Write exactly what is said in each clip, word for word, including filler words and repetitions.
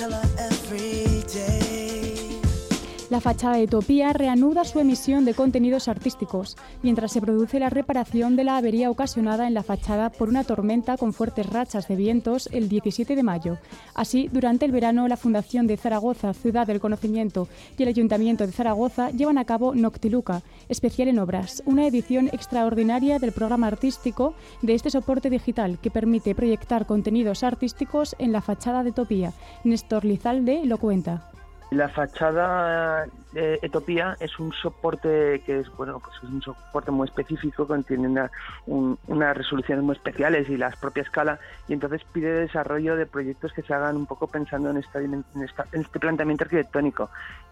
La fachada de Topía reanuda su emisión de contenidos artísticos, mientras se produce la reparación de la avería ocasionada en la fachada por una tormenta con fuertes rachas de vientos el diecisiete de mayo. Así, durante el verano, la Fundación de Zaragoza, Ciudad del Conocimiento, y el Ayuntamiento de Zaragoza llevan a cabo Noctiluca, especial en obras, una edición extraordinaria del programa artístico de este soporte digital que permite proyectar contenidos artísticos en la fachada de Topía. Néstor Lizalde lo cuenta. La fachada de Etopía es un soporte que es bueno, pues es un soporte muy específico, contiene una, un, unas resoluciones muy especiales y la propia escala, y entonces pide desarrollo de proyectos que se hagan un poco pensando en, esta, en, esta, en este planteamiento arquitectónico.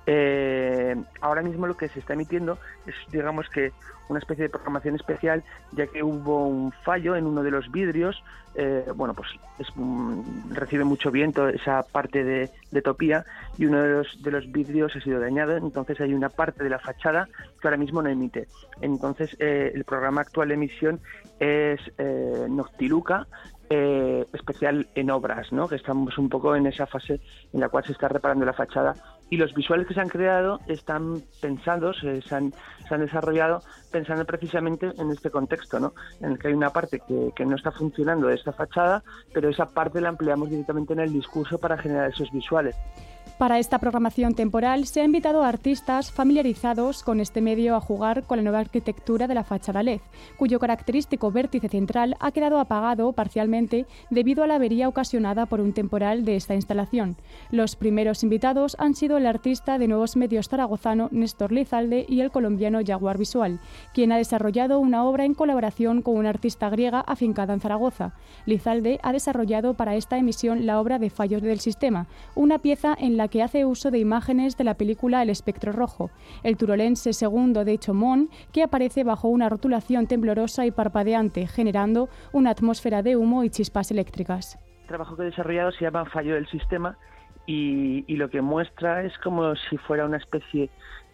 Eh, ahora mismo lo que se está emitiendo es, digamos que, una especie de programación especial, ya que hubo un fallo en uno de los vidrios. Eh, bueno, pues es, um, recibe mucho viento esa parte de, de Topía, y uno de los, de los vidrios ha sido dañado, entonces hay una parte de la fachada que ahora mismo no emite. Entonces eh, el programa actual de emisión es eh, Noctiluca, eh, especial en obras, ¿no? Que estamos un poco en esa fase en la cual se está reparando la fachada, y los visuales que se han creado están pensados, eh, se, han, se han desarrollado pensando precisamente en este contexto, ¿no? En el que hay una parte que, que no está funcionando de esta fachada, pero esa parte la empleamos directamente en el discurso para generar esos visuales. Para esta programación temporal se ha invitado a artistas familiarizados con este medio a jugar con la nueva arquitectura de la fachada L E D, cuyo característico vértice central ha quedado apagado parcialmente debido a la avería ocasionada por un temporal de esta instalación. Los primeros invitados han sido el artista de Nuevos Medios zaragozano Néstor Lizalde y el colombiano Jaguar Visual, quien ha desarrollado una obra en colaboración con una artista griega afincada en Zaragoza. Lizalde ha desarrollado para esta emisión la obra de Fallos del Sistema, una pieza en la que hace uso de imágenes de la película El espectro rojo, el turolense segundo de Chomón, que aparece bajo una rotulación temblorosa y parpadeante, generando una atmósfera de humo y chispas eléctricas. El trabajo que he desarrollado se llama Fallo del Sistema, y, y lo que muestra es como si fuera una especie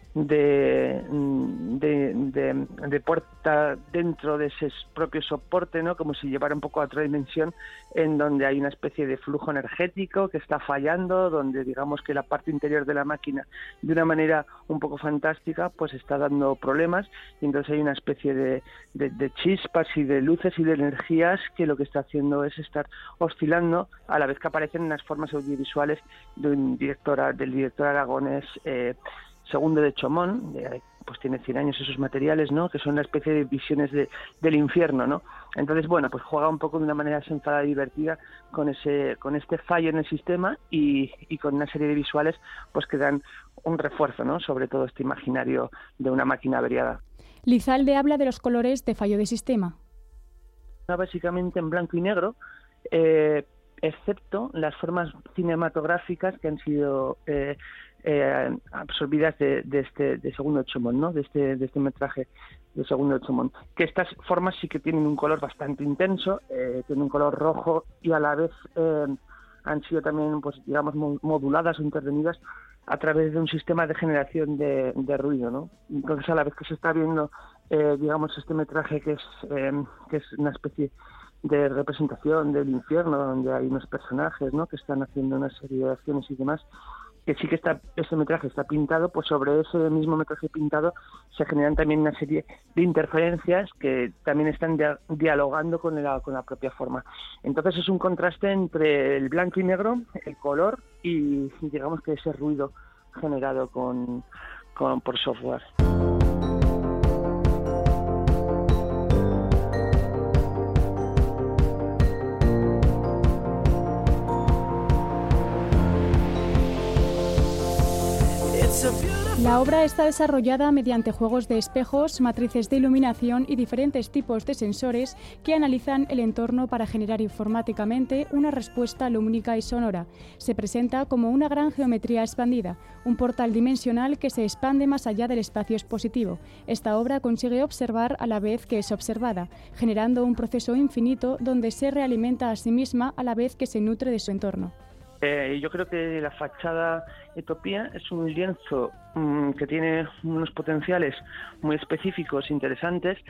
de, de, de, de puerta dentro de ese propio soporte, ¿no? Como si llevara un poco a otra dimensión, en donde hay una especie de flujo energético que está fallando, donde digamos que la parte interior de la máquina, de una manera un poco fantástica, pues está dando problemas, y entonces hay una especie de, de, de chispas y de luces y de energías que lo que está haciendo es estar oscilando, a la vez que aparecen unas formas audiovisuales de un director, del director aragonés eh, segundo de Chomón, pues tiene cien años esos materiales, ¿no? Que son una especie de visiones de, del infierno, ¿no? Entonces, bueno, pues juega un poco de una manera sentada y divertida con ese, con este fallo en el sistema, y, y con una serie de visuales pues que dan un refuerzo, ¿no? Sobre todo este imaginario de una máquina averiada. Lizalde habla de los colores de Fallo de Sistema. Básicamente en blanco y negro, eh, excepto las formas cinematográficas que han sido eh, eh, absorbidas de, de este de segundo Chomón, ¿no? De este de este metraje de segundo Chomón. Que estas formas sí que tienen un color bastante intenso, eh, tienen un color rojo, y a la vez eh, han sido también, pues digamos, moduladas o intervenidas a través de un sistema de generación de, de ruido, ¿no? Entonces, a la vez que se está viendo, eh, digamos, este metraje que es eh, que es una especie de representación del infierno, donde hay unos personajes, ¿no? Que están haciendo una serie de acciones y demás, que sí que está, ese metraje está pintado, pues sobre ese mismo metraje pintado se generan también una serie de interferencias que también están dia- dialogando con la, con la propia forma. Entonces es un contraste entre el blanco y negro, el color y, y digamos que ese ruido generado con, con por software. La obra está desarrollada mediante juegos de espejos, matrices de iluminación y diferentes tipos de sensores que analizan el entorno para generar informáticamente una respuesta lumínica y sonora. Se presenta como una gran geometría expandida, un portal dimensional que se expande más allá del espacio expositivo. Esta obra consigue observar a la vez que es observada, generando un proceso infinito donde se realimenta a sí misma a la vez que se nutre de su entorno. Eh, yo creo que la fachada Etopía es un lienzo mmm, que tiene unos potenciales muy específicos, interesantes,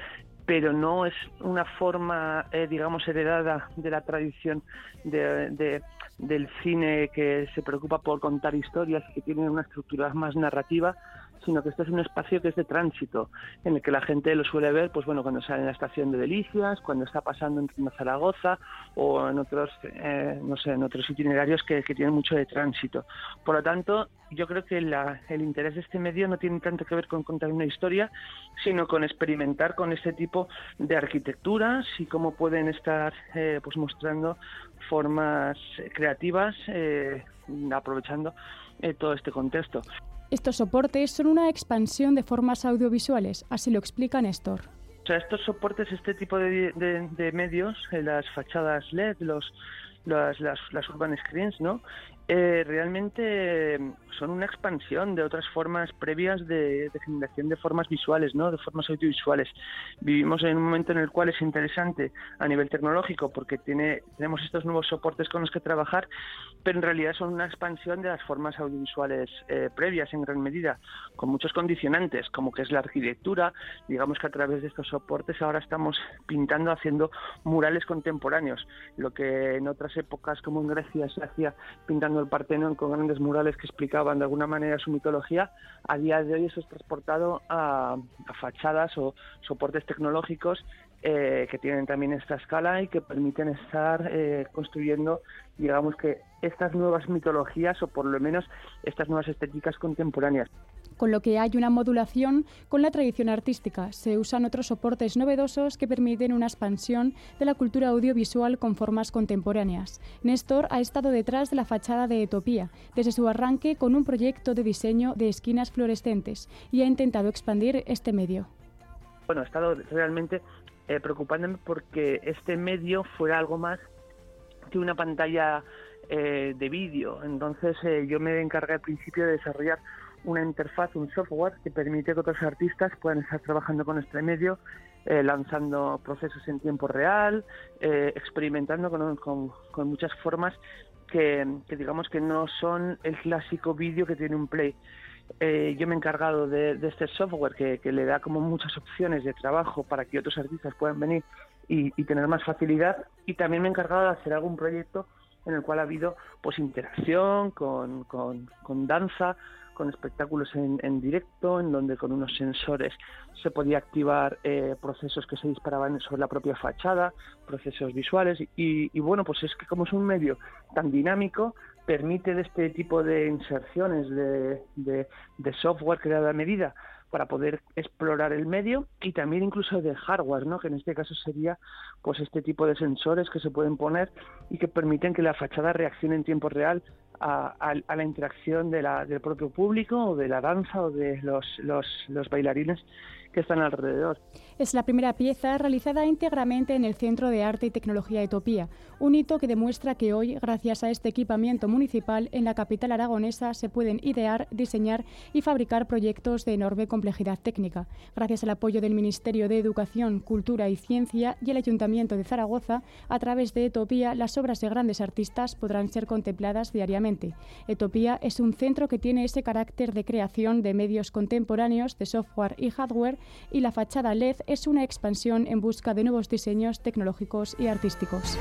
pero no es una forma, eh, digamos, heredada de la tradición de, de, del cine que se preocupa por contar historias y que tiene una estructura más narrativa, sino que esto es un espacio que es de tránsito, en el que la gente lo suele ver, pues bueno, cuando sale en la estación de Delicias, cuando está pasando en Zaragoza o en otros, eh, no sé, en otros itinerarios que, que tienen mucho de tránsito. Por lo tanto, yo creo que la, el interés de este medio no tiene tanto que ver con contar una historia, sino con experimentar con este tipo de arquitecturas y cómo pueden estar, eh, pues mostrando formas creativas, eh, aprovechando eh, todo este contexto. Estos soportes son una expansión de formas audiovisuales, así lo explica Néstor. O sea, estos soportes, este tipo de, de, de medios, eh, las fachadas L E D, los, las, las, las urban screens, ¿no? Eh, realmente son una expansión de otras formas previas de, de generación de formas visuales, ¿no? De formas audiovisuales. Vivimos en un momento en el cual es interesante a nivel tecnológico porque tiene, tenemos estos nuevos soportes con los que trabajar, pero en realidad son una expansión de las formas audiovisuales eh, previas en gran medida, con muchos condicionantes, como que es la arquitectura. Digamos que a través de estos soportes ahora estamos pintando, haciendo murales contemporáneos, lo que en otras épocas, como en Grecia, se hacía pintando el Partenón con grandes murales que explicaban de alguna manera su mitología. A día de hoy eso es transportado a, a fachadas o soportes tecnológicos eh, que tienen también esta escala y que permiten estar eh, construyendo, digamos que estas nuevas mitologías o por lo menos estas nuevas estéticas contemporáneas. Con lo que hay una modulación con la tradición artística. Se usan otros soportes novedosos que permiten una expansión de la cultura audiovisual con formas contemporáneas. Néstor ha estado detrás de la fachada de Etopía, desde su arranque con un proyecto de diseño de esquinas fluorescentes, y ha intentado expandir este medio. Bueno, he estado realmente eh, preocupándome porque este medio fuera algo más que una pantalla eh, de vídeo. Entonces eh, yo me encargué al principio de desarrollar una interfaz, un software que permite que otros artistas puedan estar trabajando con este medio, eh, lanzando procesos en tiempo real, eh, experimentando con, con, con muchas formas que, que digamos que no son el clásico vídeo que tiene un play. Eh, yo me he encargado de, de este software que, que le da como muchas opciones de trabajo para que otros artistas puedan venir y, y tener más facilidad, y también me he encargado de hacer algún proyecto en el cual ha habido pues interacción con, con, con danza, con espectáculos en, en directo, en donde con unos sensores se podía activar eh, procesos que se disparaban sobre la propia fachada, procesos visuales, y, y bueno, pues es que como es un medio tan dinámico, permite de este tipo de inserciones de, de, de software creado a medida para poder explorar el medio, y también incluso de hardware, ¿no? Que en este caso sería pues este tipo de sensores que se pueden poner y que permiten que la fachada reaccione en tiempo real a, a, a la interacción de la, del propio público o de la danza o de los, los, los bailarines que están alrededor. Es la primera pieza realizada íntegramente en el Centro de Arte y Tecnología Etopía, un hito que demuestra que hoy, gracias a este equipamiento municipal, en la capital aragonesa se pueden idear, diseñar y fabricar proyectos de enorme complejidad técnica. Gracias al apoyo del Ministerio de Educación, Cultura y Ciencia y el Ayuntamiento de Zaragoza, a través de Etopía, las obras de grandes artistas podrán ser contempladas diariamente. Etopía es un centro que tiene ese carácter de creación de medios contemporáneos, de software y hardware, y la fachada L E D es una expansión en busca de nuevos diseños tecnológicos y artísticos.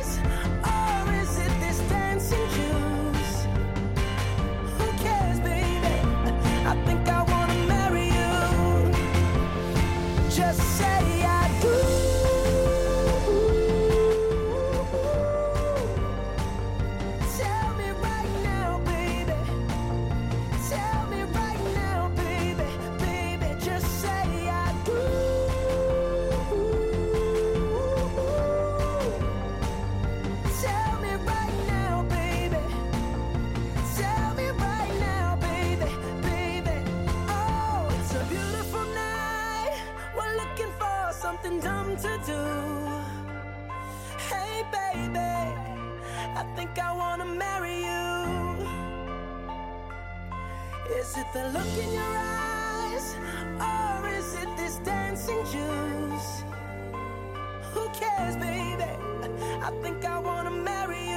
Is it the look in your eyes, or is it this dancing juice? Who cares, baby? I think I wanna marry you.